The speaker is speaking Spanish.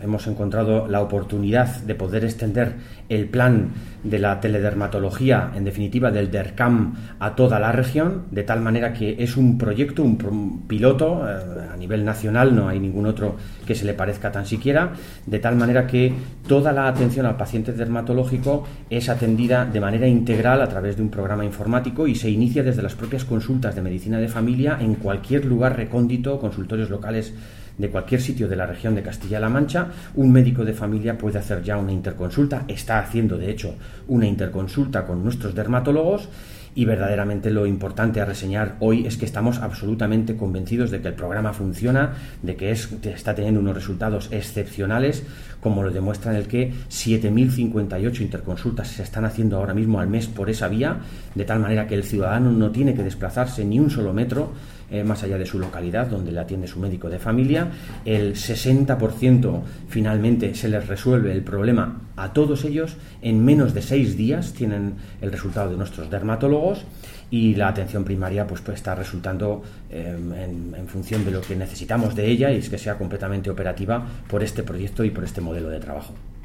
Hemos encontrado la oportunidad de poder extender el plan de la teledermatología, en definitiva del DERCAM, a toda la región, de tal manera que es un proyecto, un piloto a nivel nacional, no hay ningún otro que se le parezca tan siquiera, de tal manera que toda la atención al paciente dermatológico es atendida de manera integral a través de un programa informático y se inicia desde las propias consultas de medicina de familia en cualquier lugar recóndito, consultorios locales de cualquier sitio de la región de Castilla-La Mancha. Un médico de familia puede hacer ya una interconsulta, está haciendo de hecho una interconsulta con nuestros dermatólogos, y verdaderamente lo importante a reseñar hoy es que estamos absolutamente convencidos de que el programa funciona, de que está teniendo unos resultados excepcionales, como lo demuestra el que 7.058 interconsultas se están haciendo ahora mismo al mes por esa vía, de tal manera que el ciudadano no tiene que desplazarse ni un solo metro más allá de su localidad donde le atiende su médico de familia. El 60% finalmente se les resuelve el problema a todos ellos. En menos de 6 días tienen el resultado de nuestros dermatólogos, y la atención primaria pues está resultando en función de lo que necesitamos de ella, y es que sea completamente operativa por este proyecto y por este modelo de trabajo.